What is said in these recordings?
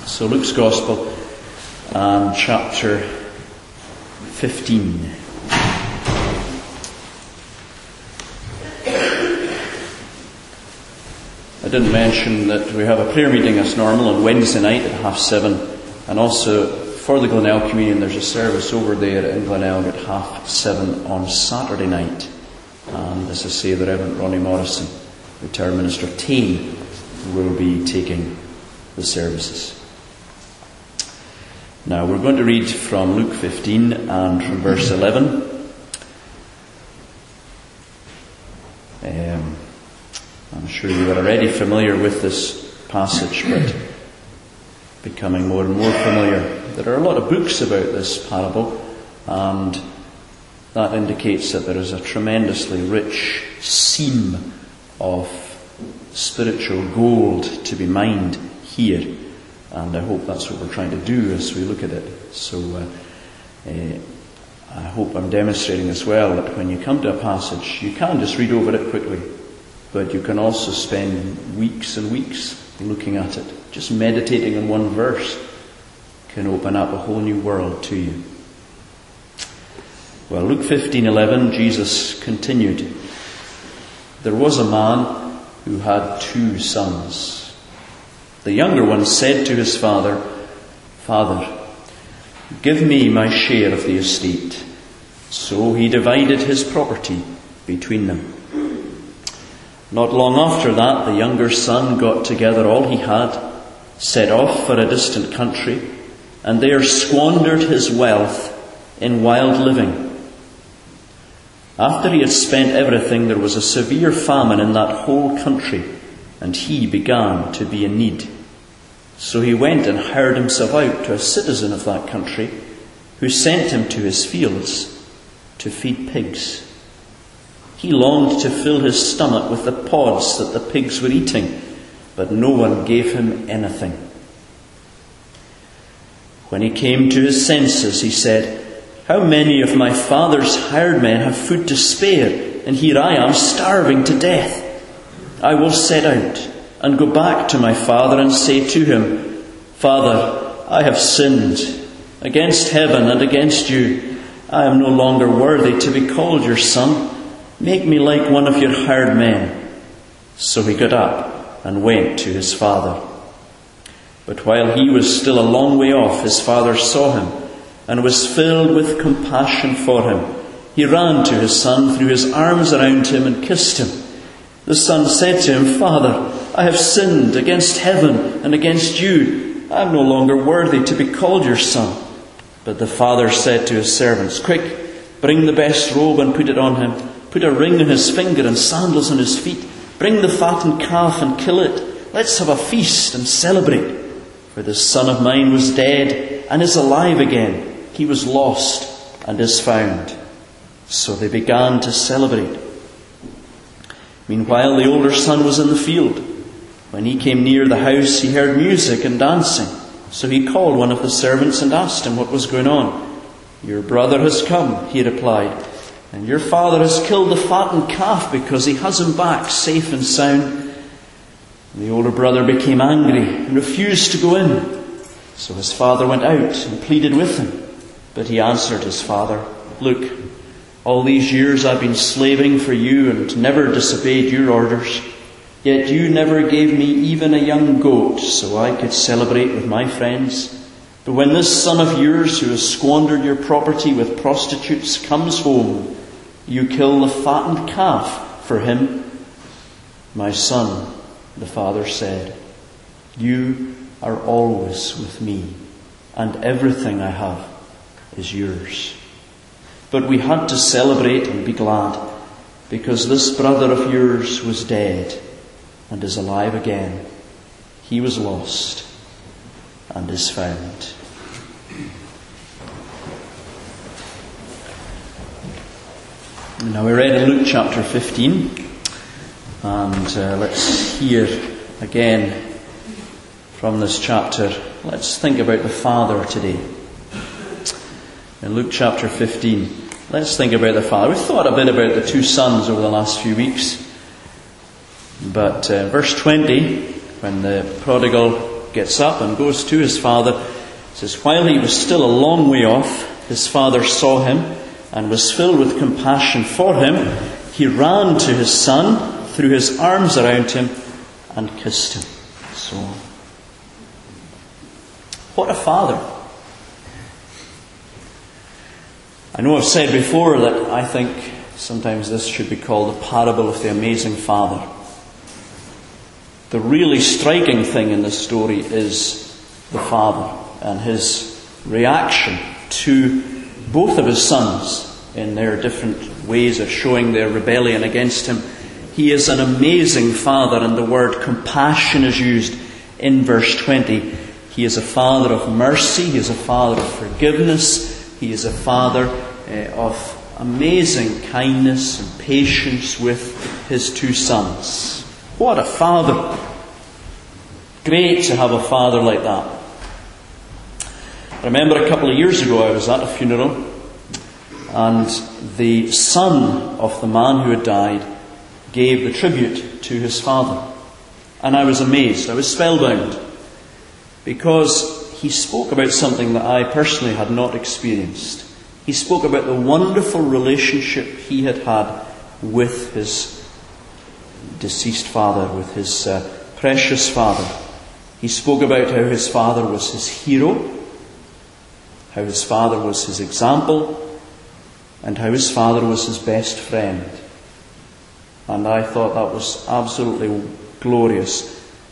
So Luke's Gospel and chapter 15. I didn't mention that we have a prayer meeting as normal on Wednesday night at 7:30, and also for the Glenelg Communion there's a service over there in Glenelg at 7:30 on Saturday night. And as I say, the Reverend Ronnie Morrison, retired minister of Tain, will be taking the services. Now we're going to read from Luke 15 and from verse 11. I'm sure you are already familiar with this passage, but becoming more and more familiar. There are a lot of books about this parable, and that indicates that there is a tremendously rich seam of spiritual gold to be mined here. And I hope that's what we're trying to do as we look at it. So I hope I'm demonstrating as well that when you come to a passage, you can just read over it quickly, but you can also spend weeks and weeks looking at it. Just meditating on one verse can open up a whole new world to you. Well, Luke 15:11, Jesus continued. There was a man who had 2 sons. The younger one said to his father, "Father, give me my share of the estate." So he divided his property between them. Not long after that, the younger son got together all he had, set off for a distant country, and there squandered his wealth in wild living. After he had spent everything, there was a severe famine in that whole country, and he began to be in need. So he went and hired himself out to a citizen of that country, who sent him to his fields to feed pigs. He longed to fill his stomach with the pods that the pigs were eating, but no one gave him anything. When he came to his senses, he said, "How many of my father's hired men have food to spare, and here I am starving to death? I will set out and go back to my father and say to him, 'Father, I have sinned against heaven and against you. I am no longer worthy to be called your son. Make me like one of your hired men.' So he got up and went to his father. But while he was still a long way off, his father saw him and was filled with compassion for him. He ran to his son, threw his arms around him and kissed him. The son said to him, 'Father, I have sinned against heaven and against you. I am no longer worthy to be called your son.' But the father said to his servants, 'Quick, bring the best robe and put it on him. Put a ring on his finger and sandals on his feet. Bring the fattened calf and kill it. Let's have a feast and celebrate. For this son of mine was dead and is alive again. He was lost and is found.' So they began to celebrate. Meanwhile, the older son was in the field. When he came near the house, he heard music and dancing. So he called one of the servants and asked him what was going on. 'Your brother has come,' he replied, 'and your father has killed the fattened calf because he has him back safe and sound.' And the older brother became angry and refused to go in. So his father went out and pleaded with him. But he answered his father, 'Look, all these years I've been slaving for you and never disobeyed your orders. Yet you never gave me even a young goat so I could celebrate with my friends. But when this son of yours who has squandered your property with prostitutes comes home, you kill the fattened calf for him.' 'My son,' the father said, 'you are always with me, and everything I have is yours. But we had to celebrate and be glad, because this brother of yours was dead and is alive again. He was lost and is found.'" Now we read in Luke chapter 15, and let's hear again from this chapter. Let's think about the Father today. In Luke chapter 15, let's think about the Father. We've thought a bit about the 2 sons over the last few weeks. But verse 20, when the prodigal gets up and goes to his father. It says, while he was still a long way off, his father saw him and was filled with compassion for him. He ran to his son, threw his arms around him, and kissed him. So on. What a father. I know I've said before that I think sometimes this should be called the parable of the amazing father. The really striking thing in this story is the father and his reaction to both of his sons in their different ways of showing their rebellion against him. He is an amazing father, and the word compassion is used in verse 20. He is a father of mercy, he is a father of forgiveness, he is a father of amazing kindness and patience with his two sons. What a father! Great to have a father like that. I remember a couple of years ago I was at a funeral, and the son of the man who had died gave the tribute to his father. And I was amazed, I was spellbound, because he spoke about something that I personally had not experienced. He spoke about the wonderful relationship he had had with his deceased father, with his precious father. He spoke about how his father was his hero, how his father was his example, and how his father was his best friend. And I thought that was absolutely glorious.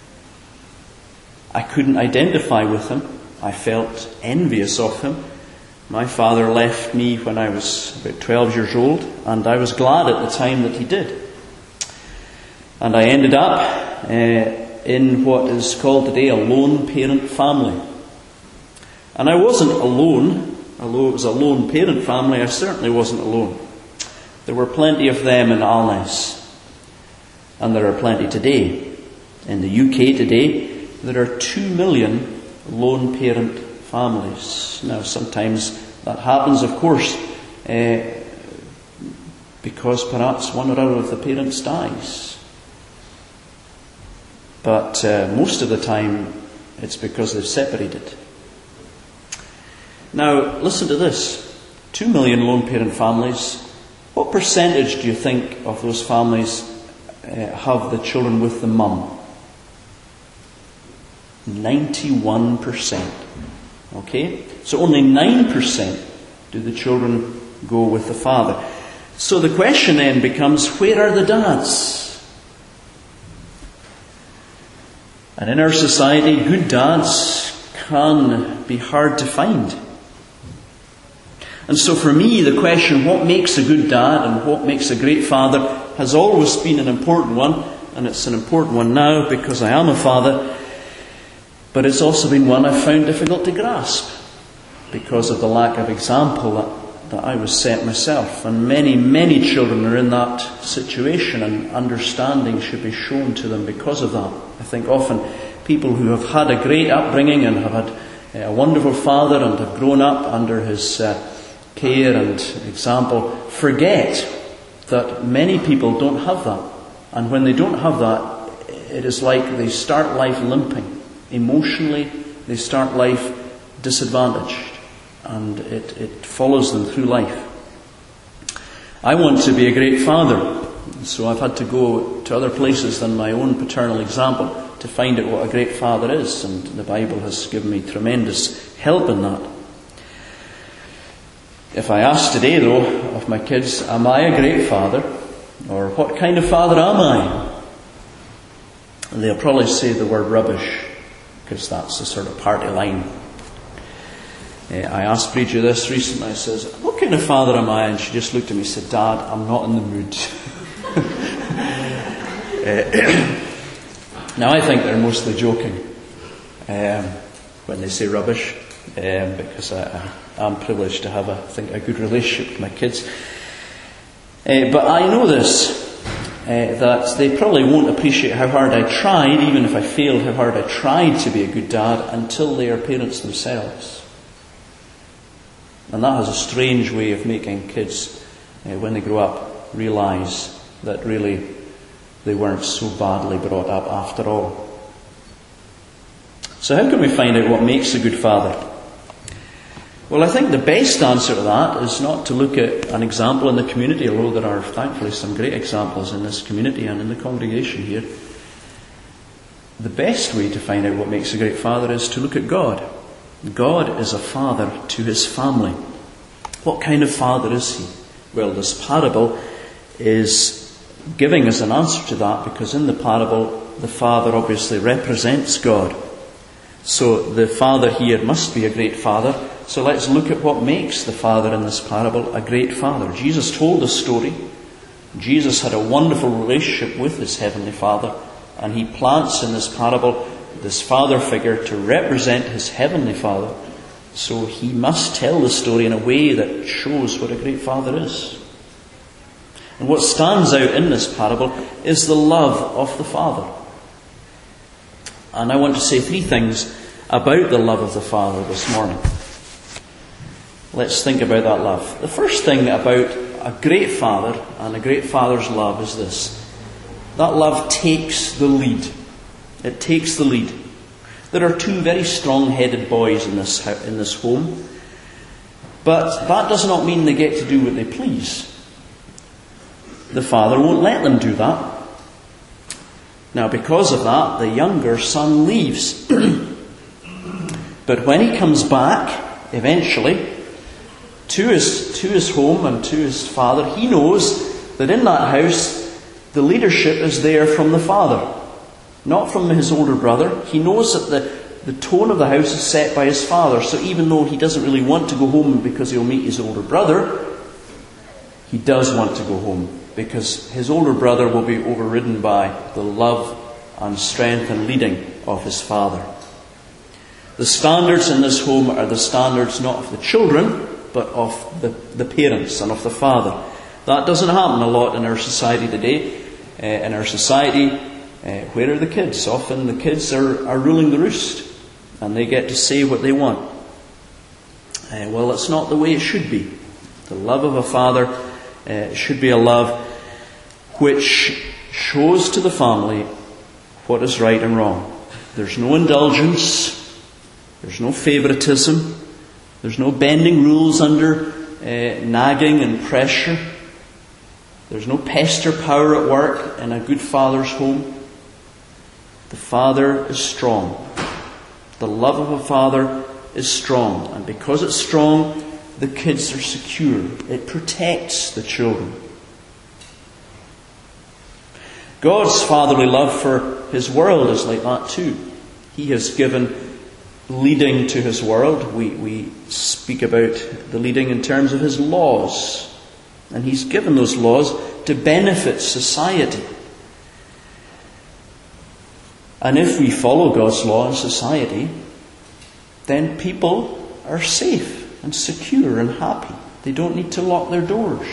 I couldn't identify with him. I felt envious of him. My father left me when I was about 12 years old, and I was glad at the time that he did. And I ended up in what is called today a lone parent family. And I wasn't alone. Although it was a lone parent family, I certainly wasn't alone. There were plenty of them in Alness. And there are plenty today. In the UK today, there are 2 million lone parent families. Now, sometimes that happens, of course, because perhaps one or other of the parents dies. But most of the time, it's because they've separated. Now, listen to this. 2 million lone parent families. What percentage do you think of those families have the children with the mum? 91%. Okay? So only 9% do the children go with the father. So the question then becomes, where are the dads? And in our society, good dads can be hard to find. And so for me, the question, what makes a good dad and what makes a great father, has always been an important one. And it's an important one now because I am a father. But it's also been one I've found difficult to grasp because of the lack of example that I was set myself. And many, many children are in that situation, and understanding should be shown to them because of that. I think often people who have had a great upbringing and have had a wonderful father and have grown up under his care and example forget that many people don't have that. And when they don't have that, it is like they start life limping. Emotionally, they start life disadvantaged, and it follows them through life. I want to be a great father, so I've had to go to other places than my own paternal example to find out what a great father is, and the Bible has given me tremendous help in that. If I ask today, though, of my kids, am I a great father? Or what kind of father am I? They'll probably say the word rubbish, because that's the sort of party line. I asked Bridget this recently. I says, what kind of father am I? And she just looked at me and said, Dad, I'm not in the mood. Now I think they're mostly joking when they say rubbish, because I'm privileged to have a good relationship with my kids. But I know this, that they probably won't appreciate how hard I tried, even if I failed, how hard I tried to be a good dad, until they are parents themselves. And that has a strange way of making kids, when they grow up, realise that really they weren't so badly brought up after all. So how can we find out what makes a good father? Well, I think the best answer to that is not to look at an example in the community, although there are thankfully some great examples in this community and in the congregation here. The best way to find out what makes a great father is to look at God. God is a father to his family. What kind of father is he? Well, this parable is giving us an answer to that, because in the parable, the father obviously represents God. So the father here must be a great father. So let's look at what makes the father in this parable a great father. Jesus told the story. Jesus had a wonderful relationship with his heavenly Father, and he plants in this parable this father figure to represent his heavenly Father. So he must tell the story in a way that shows what a great father is. And what stands out in this parable is the love of the Father. And I want to say three things about the love of the Father this morning. Let's think about that love. The first thing about a great father and a great father's love is this. That love takes the lead. It takes the lead. There are two very strong-headed boys in this home, but that does not mean they get to do what they please. The father won't let them do that. Now, because of that, the younger son leaves. But when he comes back, eventually, to his home and to his father, he knows that in that house, the leadership is there from the father, not from his older brother. He knows that the tone of the house is set by his father. So even though he doesn't really want to go home because he'll meet his older brother, he does want to go home, because his older brother will be overridden by the love and strength and leading of his father. The standards in this home are the standards not of the children, but of the parents and of the father. That doesn't happen a lot in our society today. In our society, where are the kids? Often the kids are ruling the roost, and they get to say what they want. Well, it's not the way it should be. The love of a father should be a love which shows to the family what is right and wrong. There's no indulgence. There's no favoritism. There's no bending rules under nagging and pressure. There's no pester power at work in a good father's home. The father is strong. The love of a father is strong. And because it's strong, the kids are secure. It protects the children. God's fatherly love for his world is like that too. He has given leading to his world. We speak about the leading in terms of his laws. And he's given those laws to benefit society. And if we follow God's law in society, then people are safe and secure and happy. They don't need to lock their doors.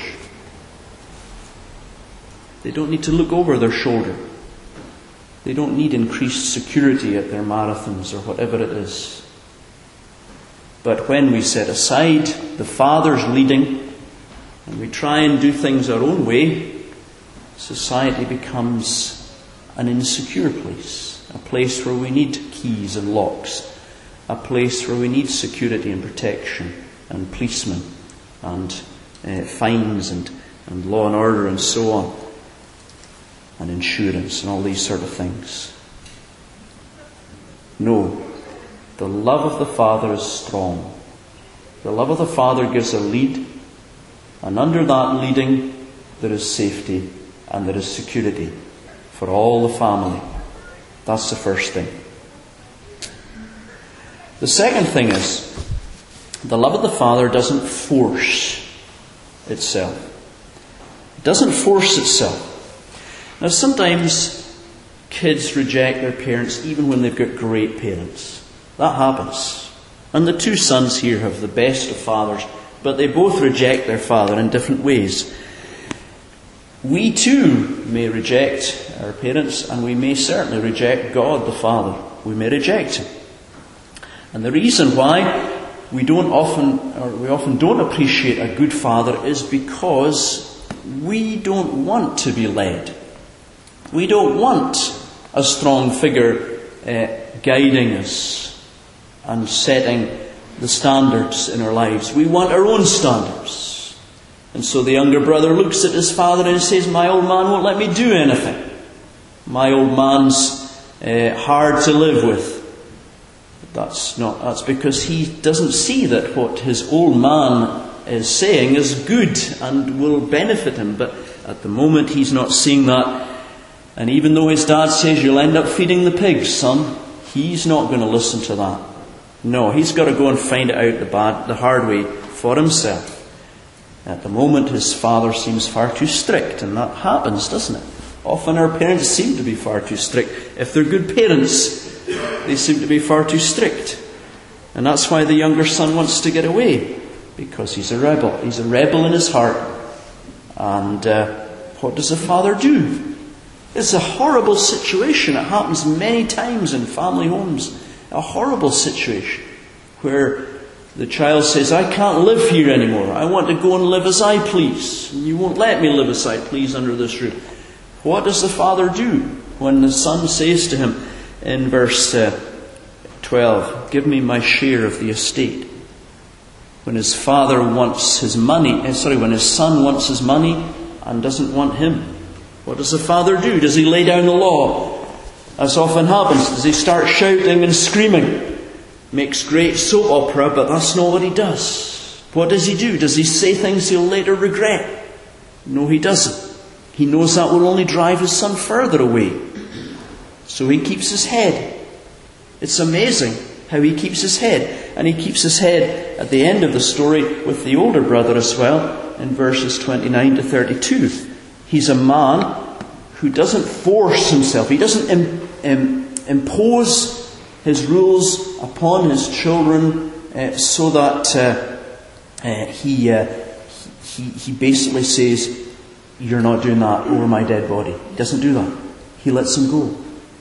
They don't need to look over their shoulder. They don't need increased security at their marathons or whatever it is. But when we set aside the Father's leading and we try and do things our own way, society becomes an insecure place, a place where we need keys and locks, a place where we need security and protection and policemen and fines and law and order and so on, and insurance and all these sort of things. No, the love of the Father is strong. The love of the Father gives a lead, and under that leading there is safety and there is security for all the family. That's the first thing. The second thing is, the love of the Father doesn't force itself. It doesn't force itself. Now, sometimes kids reject their parents even when they've got great parents. That happens. And the two sons here have the best of fathers, but they both reject their father in different ways. We too may reject our parents, and we may certainly reject God the Father. We may reject Him. And the reason why we often don't appreciate a good father is because we don't want to be led. We don't want a strong figure guiding us. and setting the standards in our lives. We want our own standards. And so the younger brother looks at his father and says, my old man won't let me do anything. My old man's hard to live with. That's because he doesn't see that what his old man is saying is good and will benefit him. But at the moment he's not seeing that. And even though his dad says, you'll end up feeding the pigs, son, he's not going to listen to that. No, he's got to go and find it out the hard way for himself. At the moment his father seems far too strict, and that happens, doesn't it? Often our parents seem to be far too strict. If they're good parents, they seem to be far too strict. And that's why the younger son wants to get away, because he's a rebel. He's a rebel in his heart. And what does the father do? It's a horrible situation. It happens many times in family homes. A horrible situation where the child says, I can't live here anymore. I want to go and live as I please. And you won't let me live as I please under this roof. What does the father do when the son says to him in verse 12, give me my share of the estate? When his father wants his money, when his son wants his money and doesn't want him, what does the father do? Does he lay down the law? As often happens, does he start shouting and screaming? Makes great soap opera, but that's not what he does. What does he do? Does he say things he'll later regret? No, he doesn't. He knows that will only drive his son further away. So he keeps his head. It's amazing how he keeps his head. And he keeps his head at the end of the story with the older brother as well, in verses 29 to 32. He's a man who doesn't force himself. He doesn't impose his rules upon his children so that he basically says, you're not doing that over my dead body. He doesn't do that. He lets them go.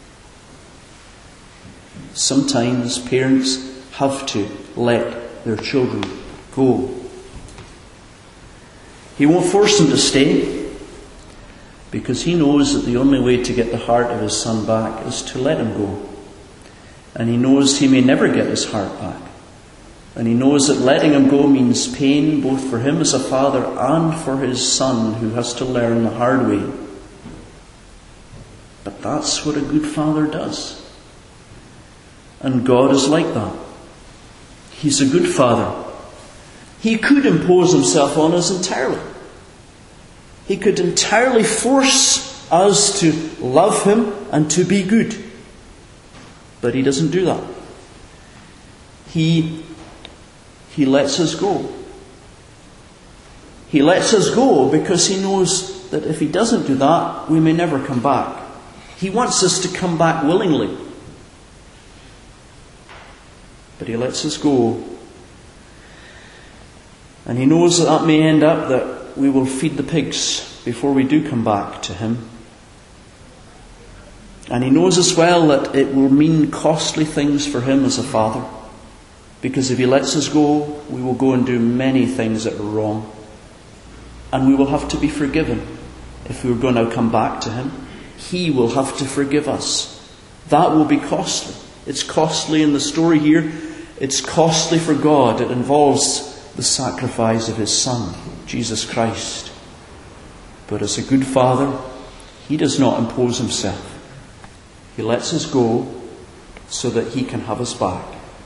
Sometimes parents have to let their children go. He won't force them to stay, because he knows that the only way to get the heart of his son back is to let him go. And he knows he may never get his heart back. And he knows that letting him go means pain both for him as a father and for his son, who has to learn the hard way. But that's what a good father does. And God is like that. He's a good father. He could impose himself on us entirely. He could entirely force us to love him and to be good. But he doesn't do that. He lets us go. He lets us go because he knows that if he doesn't do that, we may never come back. He wants us to come back willingly. But he lets us go. And he knows that may end up that we will feed the pigs before we do come back to him. And he knows as well that it will mean costly things for him as a father. Because if he lets us go, we will go and do many things that are wrong. And we will have to be forgiven if we're going to come back to him. He will have to forgive us. That will be costly. It's costly in the story here. It's costly for God. It involves the sacrifice of his Son, Jesus Christ. But as a good father, he does not impose himself. He lets us go so that he can have us back.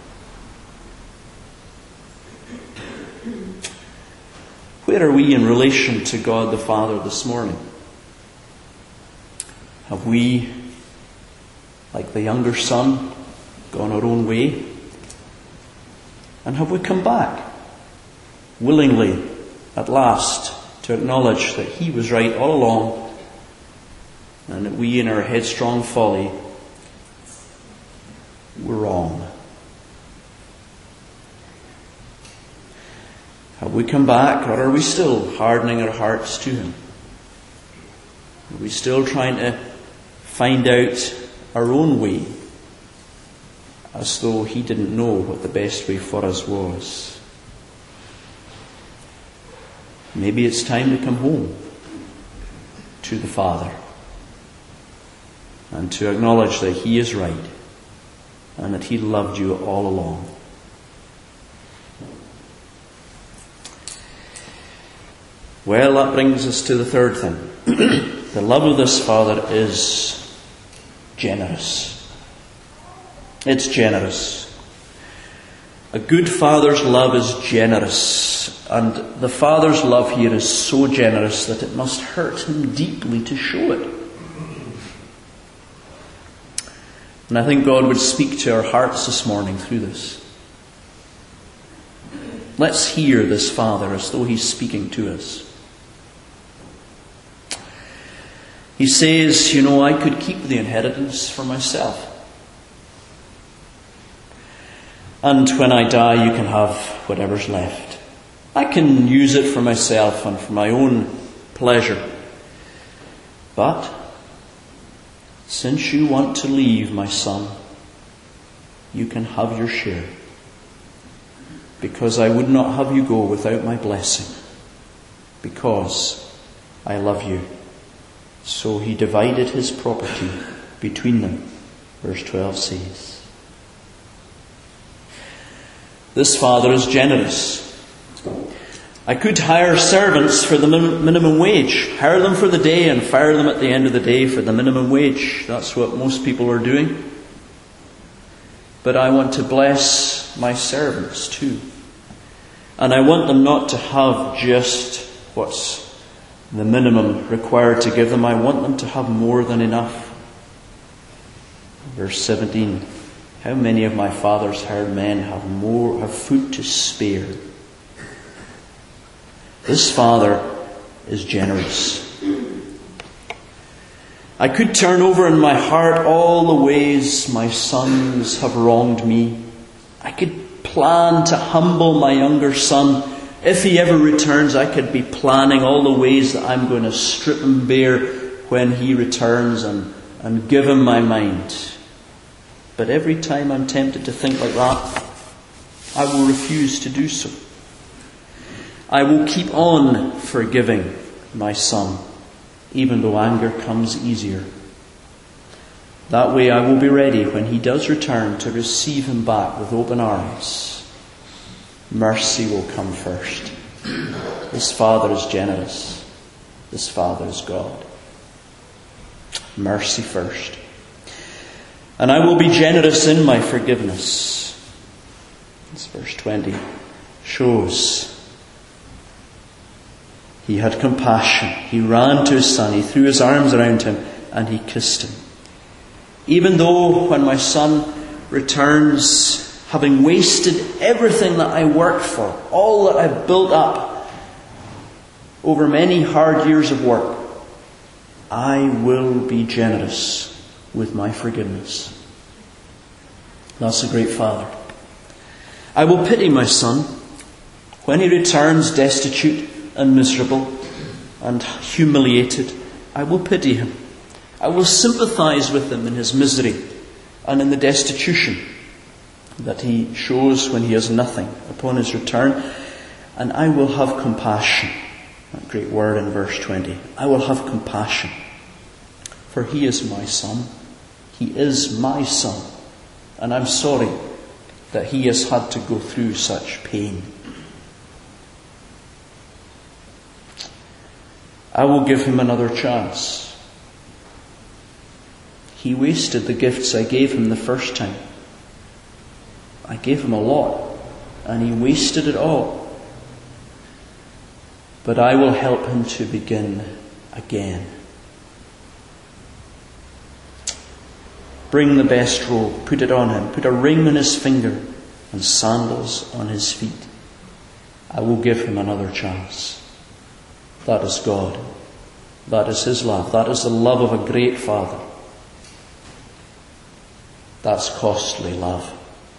Where are we in relation to God the Father this morning? Have we, like the younger son, gone our own way? And have we come back willingly at last to acknowledge that he was right all along and that we in our headstrong folly were wrong? Have we come back, or are we still hardening our hearts to him? Are we still trying to find out our own way, as though he didn't know what the best way for us was? Maybe it's time to come home to the Father and to acknowledge that he is right and that he loved you all along. Well, that brings us to the third thing. The love of this Father is generous. It's generous. A good father's love is generous. And the Father's love here is so generous that it must hurt him deeply to show it. And I think God would speak to our hearts this morning through this. Let's hear this Father as though he's speaking to us. He says, I could keep the inheritance for myself. And when I die, you can have whatever's left. I can use it for myself and for my own pleasure. But since you want to leave, my son, you can have your share. Because I would not have you go without my blessing. Because I love you. So he divided his property between them. Verse 12 says. This Father is generous. I could hire servants for the minimum wage. Hire them for the day and fire them at the end of the day for the minimum wage. That's what most people are doing. But I want to bless my servants too. And I want them not to have just what's the minimum required to give them. I want them to have more than enough. Verse 17. How many of my father's hired men have food to spare? This Father is generous. I could turn over in my heart all the ways my sons have wronged me. I could plan to humble my younger son. If he ever returns, I could be planning all the ways that I'm going to strip him bare when he returns and give him my mind. But every time I'm tempted to think like that, I will refuse to do so. I will keep on forgiving my son, even though anger comes easier. That way I will be ready when he does return to receive him back with open arms. Mercy will come first. This Father is generous. This Father is God. Mercy first. And I will be generous in my forgiveness. This verse 20 shows he had compassion. He ran to his son. He threw his arms around him and he kissed him. Even though when my son returns, having wasted everything that I worked for, all that I've built up over many hard years of work, I will be generous with my forgiveness. That's a great Father. I will pity my son when he returns destitute and miserable and humiliated. I will pity him. I will sympathize with him in his misery and in the destitution that he shows when he has nothing upon his return. And I will have compassion. That great word in verse 20. I will have compassion. For he is my son. He is my son. And I'm sorry that he has had to go through such pain. I will give him another chance. He wasted the gifts I gave him the first time. I gave him a lot, and he wasted it all. But I will help him to begin again. Bring the best robe, put it on him, put a ring on his finger and sandals on his feet. I will give him another chance. That is God. That is his love. That is the love of a great Father. That's costly love.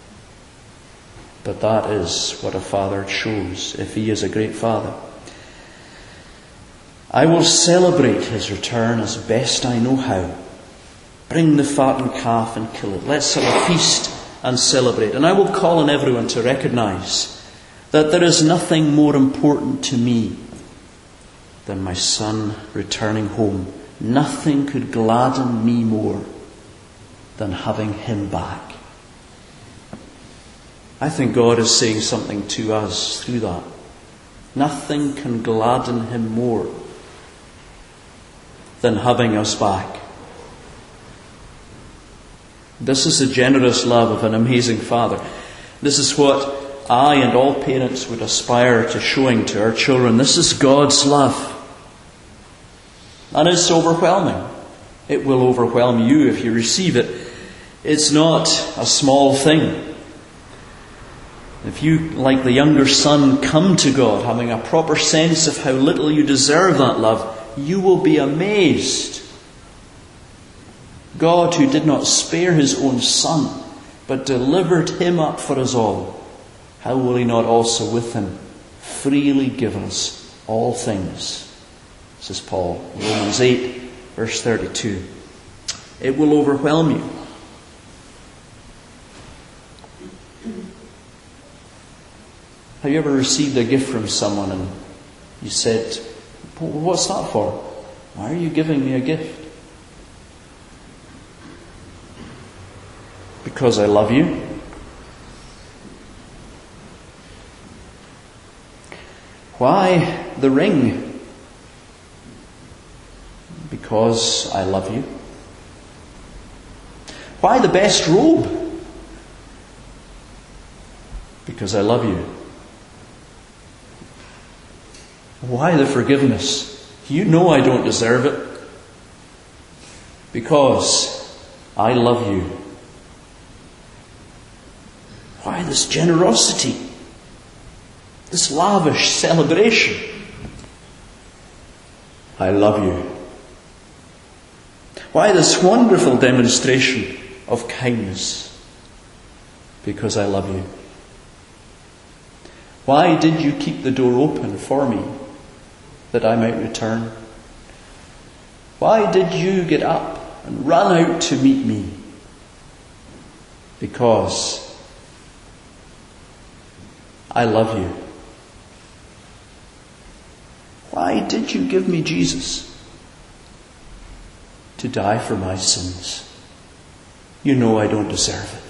But that is what a father shows if he is a great Father. I will celebrate his return as best I know how. Bring the fattened calf and kill it. Let's have a feast and celebrate. And I will call on everyone to recognize that there is nothing more important to me than my son returning home. Nothing could gladden me more than having him back. I think God is saying something to us through that. Nothing can gladden him more than having us back. This is the generous love of an amazing Father. This is what I and all parents would aspire to showing to our children. This is God's love. And it's overwhelming. It will overwhelm you if you receive it. It's not a small thing. If you, like the younger son, come to God having a proper sense of how little you deserve that love, you will be amazed. God, who did not spare his own Son, but delivered him up for us all, how will he not also with him freely give us all things? Says Paul, Romans 8, verse 32. It will overwhelm you. Have you ever received a gift from someone and you said, "What's that for? Why are you giving me a gift?" Because I love you. Why the ring? Because I love you. Why the best robe? Because I love you. Why the forgiveness? You know I don't deserve it. Because I love you. Why this generosity? This lavish celebration? I love you. Why this wonderful demonstration of kindness? Because I love you. Why did you keep the door open for me that I might return? Why did you get up and run out to meet me? Because I love you. Why did you give me Jesus? To die for my sins. You know I don't deserve it.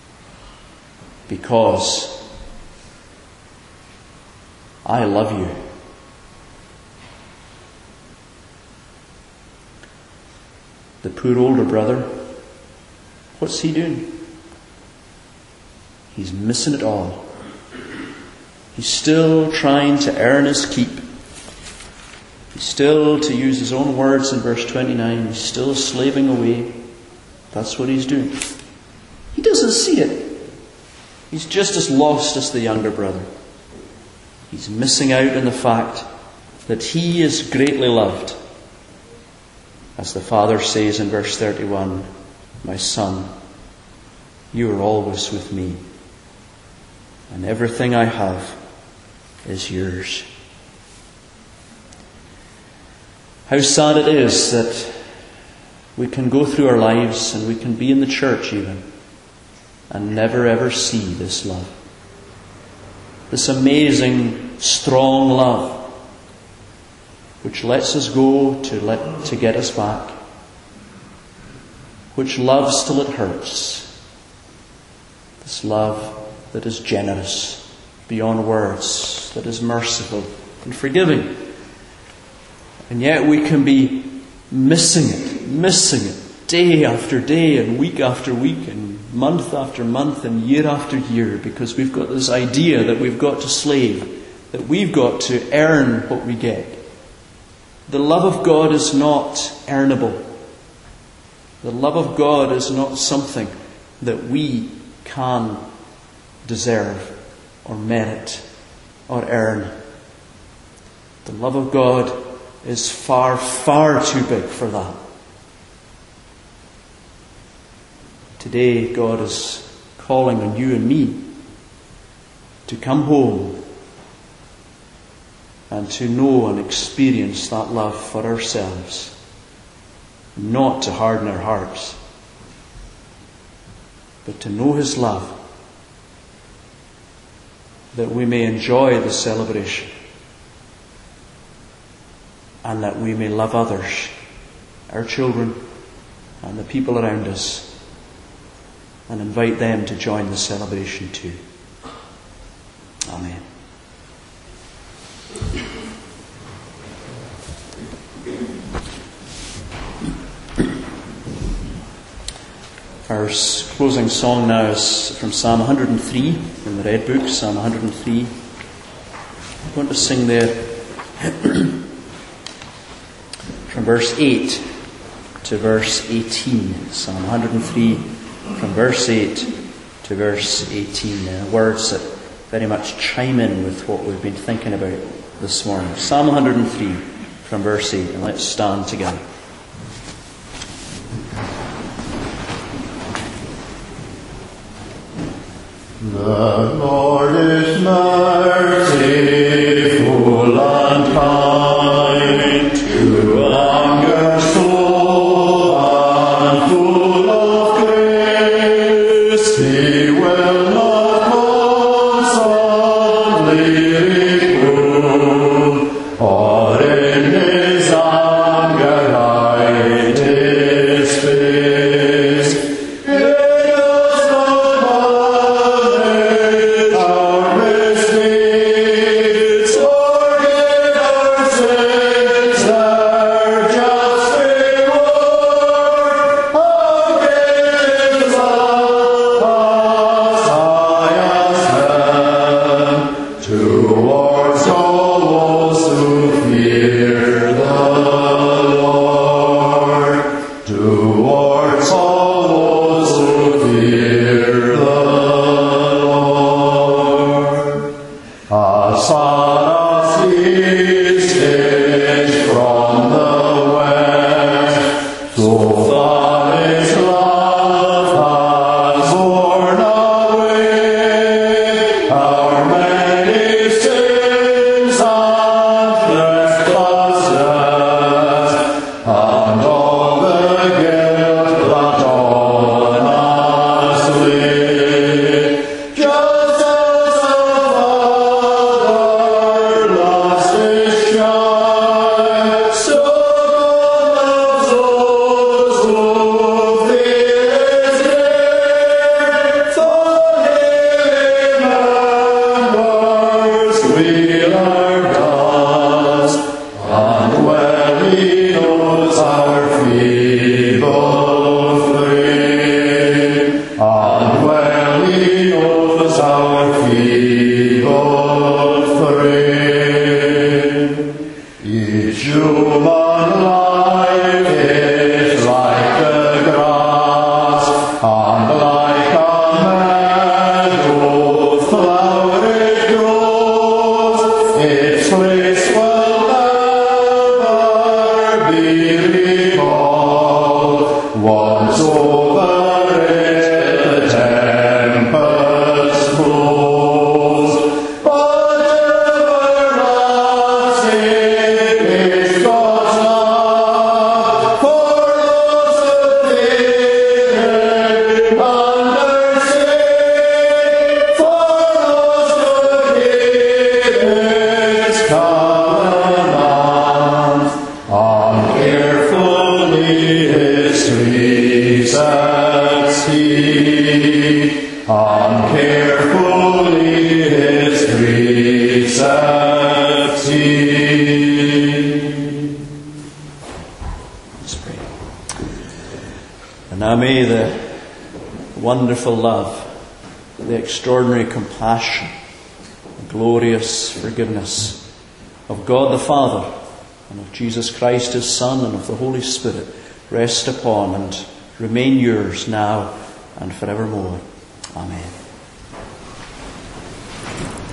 Because I love you. The poor older brother, what's he doing? He's missing it all. He's still trying to earn his keep. He's still, to use his own words in verse 29, he's still slaving away. That's what he's doing. He doesn't see it. He's just as lost as the younger brother. He's missing out on the fact that he is greatly loved. As the Father says in verse 31, "My son, you are always with me, and everything I have is yours." How sad it is that we can go through our lives and we can be in the church even and never ever see this love. This amazing, strong love which lets us go to get us back, which loves till it hurts. This love that is generous beyond words, that is merciful and forgiving. And yet we can be missing it day after day and week after week and month after month and year after year, because we've got this idea that we've got to slave, that we've got to earn what we get. The love of God is not earnable. The love of God is not something that we can deserve or merit or earn. The love of God is far, far too big for that. Today, God is calling on you and me to come home and to know and experience that love for ourselves, not to harden our hearts, but to know His love, that we may enjoy the celebration and that we may love others, our children and the people around us, and invite them to join the celebration too. Amen. Our closing song now is from Psalm 103 in the Red Book, Psalm 103. I'm going to sing there from verse 8 to verse 18. Psalm 103 from verse 8 to verse 18. Words that very much chime in with what we've been thinking about this morning. Psalm 103 from verse 8. And let's stand together. The Lord is merciful and kind, to anger slow and full of grace. He will not constantly reprove, or in his anger hide his face. Wonderful love, the extraordinary compassion, the glorious forgiveness of God the Father and of Jesus Christ His Son and of the Holy Spirit rest upon and remain yours now and forevermore. Amen.